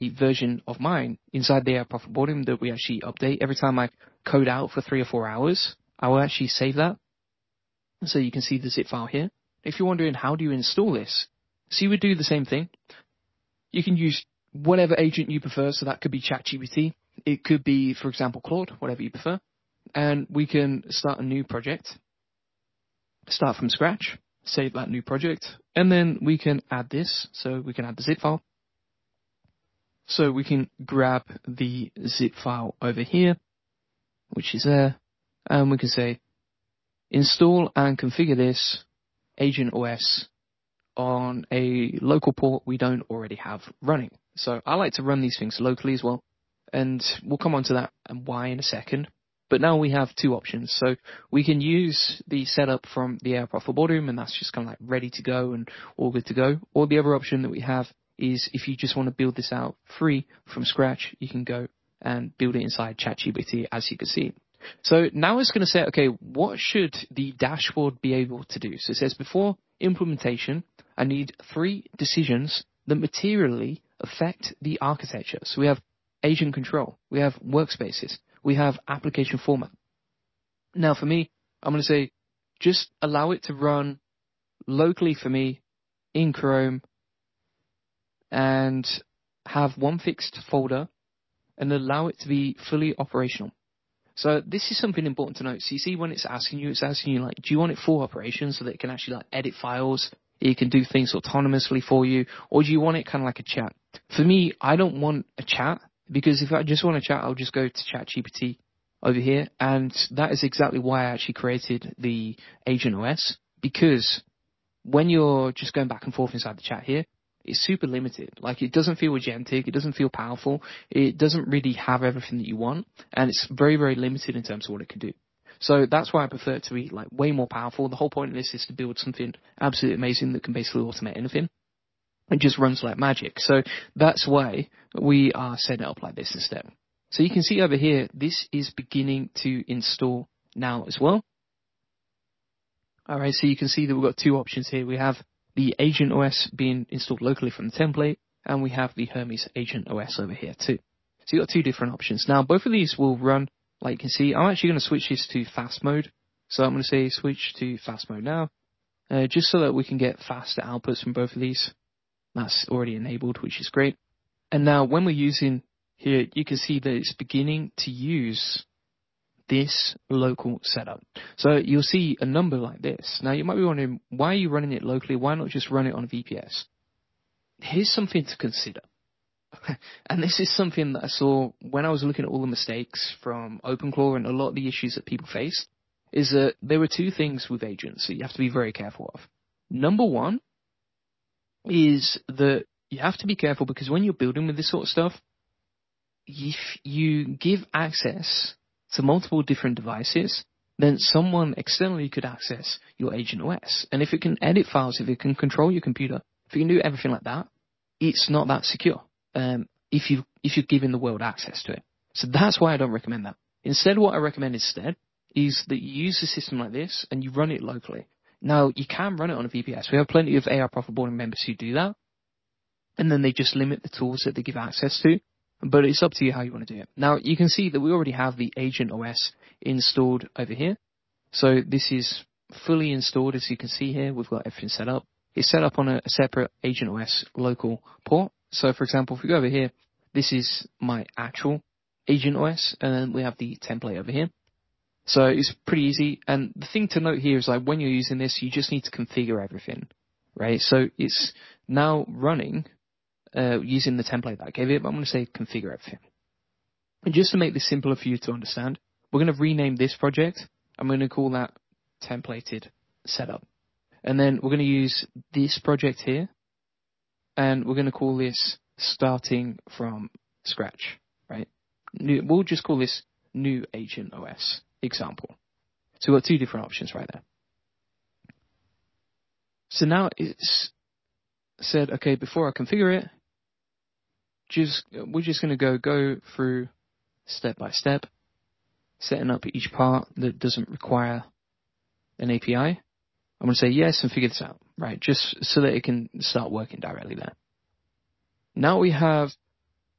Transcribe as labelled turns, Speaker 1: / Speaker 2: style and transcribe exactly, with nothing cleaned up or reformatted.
Speaker 1: version of mine inside the AirProfit Boardroom that we actually update. Every time I code out for three or four hours, I will actually save that. So you can see the zip file here. If you're wondering how do you install this, so you would do the same thing. You can use whatever agent you prefer. So that could be ChatGPT. It could be, for example, Claude, whatever you prefer. And we can start a new project, start from scratch, save that new project, and then we can add this. So we can add the zip file. So we can grab the zip file over here, which is there, and we can say install and configure this Agent O S on a local port we don't already have running. So I like to run these things locally as well, and we'll come on to that and why in a second. But now we have two options. So we can use the setup from the AirProfit Boardroom, and that's just kind of like ready to go and all good to go. Or the other option that we have is if you just want to build this out free from scratch, you can go and build it inside ChatGPT, as you can see. So now it's going to say, okay, what should the dashboard be able to do? So it says before implementation, I need three decisions that materially affect the architecture. So we have agent control, we have workspaces, we have application format. Now for me, I'm going to say just allow it to run locally for me in Chrome and have one fixed folder and allow it to be fully operational. So this is something important to note. So you see when it's asking you, it's asking you like, do you want it full operation so that it can actually like edit files? It can do things autonomously for you, or do you want it kind of like a chat? For me, I don't want a chat, because if I just want a chat, I'll just go to ChatGPT over here, and that is exactly why I actually created the Agent O S, because when you're just going back and forth inside the chat here, it's super limited. Like, it doesn't feel agentic, it doesn't feel powerful, it doesn't really have everything that you want, and it's very, very limited in terms of what it can do. So that's why I prefer it to be like way more powerful. The whole point of this is to build something absolutely amazing that can basically automate anything. It just runs like magic. So that's why we are setting it up like this instead. So you can see over here, this is beginning to install now as well. All right, so you can see that we've got two options here. We have the Agent O S being installed locally from the template, and we have the Hermes Agent O S over here too. So you've got two different options. Now, both of these will run, like you can see. I'm actually going to switch this to fast mode. So I'm going to say switch to fast mode now, uh, just so that we can get faster outputs from both of these. That's already enabled, which is great. And now when we're using here, you can see that it's beginning to use this local setup. So you'll see a number like this. Now you might be wondering, why are you running it locally? Why not just run it on V P S? Here's something to consider. And this is something that I saw when I was looking at all the mistakes from OpenClaw and a lot of the issues that people faced, is that there were two things with agents that you have to be very careful of. Number one is that you have to be careful, because when you're building with this sort of stuff, if you give access to multiple different devices, then someone externally could access your Agent O S. And if it can edit files, if it can control your computer, if it can do everything like that, it's not that secure. Um, if you if you're giving the world access to it. So that's why I don't recommend that. Instead, what I recommend instead is that you use a system like this and you run it locally. Now, you can run it on a V P S. We have plenty of AirProfit Boardroom members who do that, and then they just limit the tools that they give access to. But it's up to you how you want to do it. Now, you can see that we already have the Agent O S installed over here. So this is fully installed, as you can see here. We've got everything set up. It's set up on a separate Agent O S local port. So, for example, if we go over here, this is my actual Agent O S, and then we have the template over here. So it's pretty easy. And the thing to note here is, like, when you're using this, you just need to configure everything, right? So it's now running uh, using the template that I gave it, but I'm going to say configure everything. And just to make this simpler for you to understand, we're going to rename this project. I'm going to call that templated setup. And then we're going to use this project here, and we're going to call this starting from scratch, right? New, we'll just call this new Agent O S example. So we've got two different options right there. So now it's said, okay, before I configure it, just we're just going to go go through step by step, setting up each part that doesn't require an A P I. I'm going to say yes and figure this out, right? Just so that it can start working directly there. Now we have